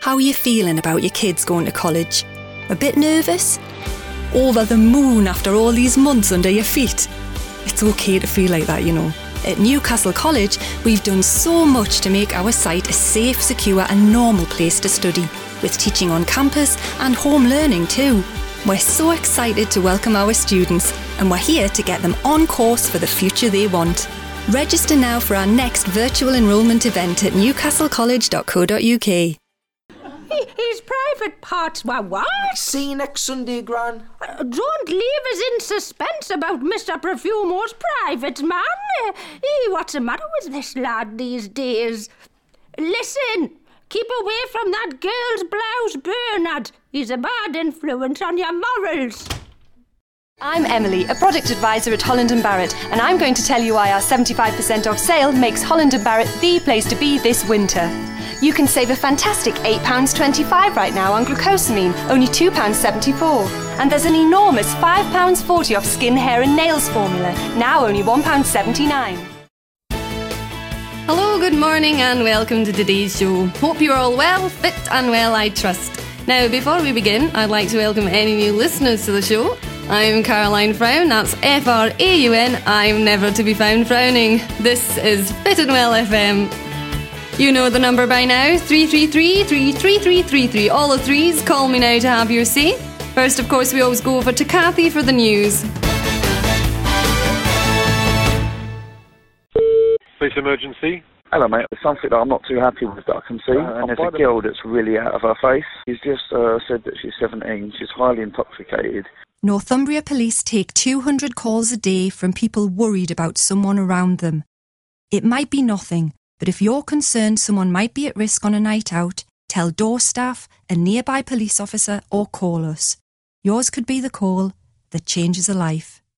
How are you feeling about your kids going to college? A bit nervous? Over the moon after all these months under your feet? It's okay to feel like that, you know. At Newcastle College, we've done so much to make our site a safe, secure and normal place to study, with teaching on campus and home learning too. We're so excited to welcome our students, and we're here to get them on course for the future they want. Register now for our next virtual enrolment event at newcastlecollege.co.uk. His private parts were what? See you next Sunday, Gran. Don't leave us in suspense about Mr. Profumo's private, man. What's the matter with this lad these days? Listen, keep away from that girl's blouse, Bernard. He's a bad influence on your morals. I'm Emily, a product advisor at Holland & Barrett, and I'm going to tell you why our 75% off sale makes Holland & Barrett the place to be this winter. You can save a fantastic £8.25 right now on glucosamine, only £2.74. And there's an enormous £5.40 off skin, hair and nails formula, now only £1.79. Hello, good morning and welcome to today's show. Hope you're all well, fit and well, I trust. Now, before we begin, I'd like to welcome any new listeners to the show. I'm Caroline Frown, that's F-R-A-U-N, I'm never to be found frowning. This is Fit and Well FM. You know the number by now, 333-33333. All the threes, call me now to have your say. First, of course, we always go over to Kathy for the news. Police emergency. Hello mate, there's something that I'm not too happy with that I can see, and there's a girl that's really out of her face. She's just said that she's 17, she's highly intoxicated. Northumbria Police take 200 calls a day from people worried about someone around them. It might be nothing, but if you're concerned someone might be at risk on a night out, tell door staff, a nearby police officer or call us. Yours could be the call that changes a life.